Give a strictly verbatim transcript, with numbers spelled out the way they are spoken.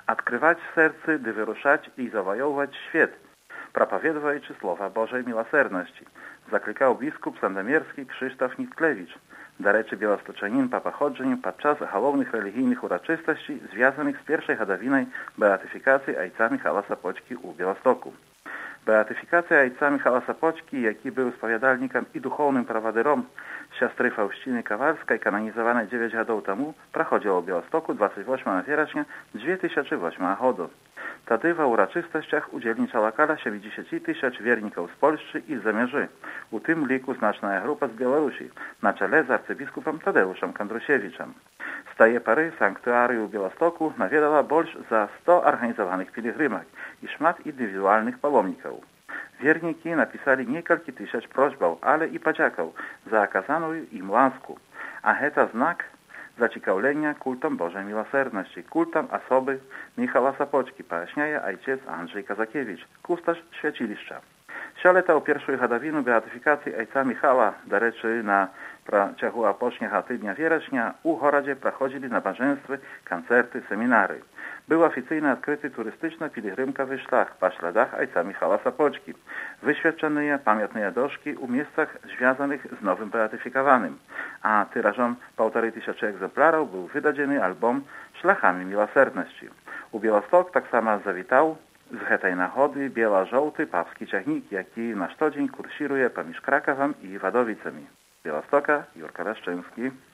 Odkrywać serce, dy wyruszać i zawojować świat, propowiadając słowa Bożej miłosierności, zaklикał biskup sandomierski Krzysztof Nicklewicz. Do rzeczy białostoczanin papachodżeń podczas głównych religijnych uroczystości związanych z pierwszej hadawinoj beatyfikacji ojca Michała Sapoćki u Białostoku. Beatyfikacja ojca Michała Sapoćki, jaki był spowiadalnikiem i duchownym prowaderem siostry Faustyny Kowalskiej, kanonizowanej dziewięć lat temu, prochodziła w Białostoku dwudziestego ósmego września dwa tysiące ósmego roku. Wtedy w uroczystościach udzielnicza kala siedemdziesiąt tysięcy wierników z Polski i z Zamierzy, u tym liku znaczna grupa z Białorusi, na czele z arcybiskupem Tadeuszem Kandrusiewiczem. Z tej pory sanktuarium w Białostoku nawiedała больше za sto organizowanych pielgrzymek i szmat indywidualnych pałomników. Wierniki napisali niekalki tysięcy prośbów, ale i podzięków za okazaną im łaskę, a to znak zaciekawienia kultem Bożej Miłosierności, kultem osoby Michała Sapoćki, pojaśniaje ojciec Andrzej Kazakiewicz, kustosz święciliszcza. Sioleta u pierwszej hadawiny beatyfikacji ojca Michała, do rzeczy na przeciągu apostolskiego tygodnia września, u Chorodzie prochodzili nabożeństwa, koncerty, seminary. Był oficjalnie odkryty turystyczno-pielgrzymkowy szlak po śladach ojca Michała Sapoćki. Wyświadczone pamiętne doszki u miejscach związanych z nowym beatyfikowanym, a tyrażem półtorej tysiąca egzemplarów był wydany album Szlachami Miłosierności. U Białostok tak samo zawitał z tej nagody biało-żółty papski ciągnik, jaki na co dzień kursiruje pomiędzy Krakowem i Wadowicami. Białostoka, Jurka Leszczyński.